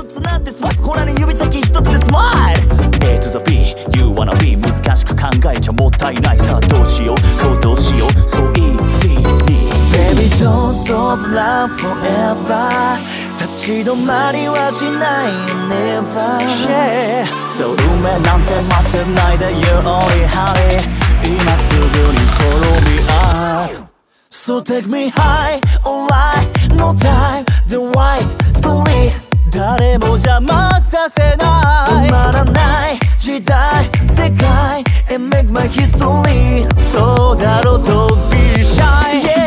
つなんてスワッほらに指先一つでスマイル A to the B You wanna be 難しく考えちゃもったいないさあどうしよう行動しよう So easy Baby don't stop love forever 立ち止まりはしない Never Yeah So 夢なんて待ってないで You only honey 今すぐに Follow me up So take me high, alright No time, the right story 誰も邪魔させない止まらない時代世界 And make my history そうだろう Don't be shy、yeah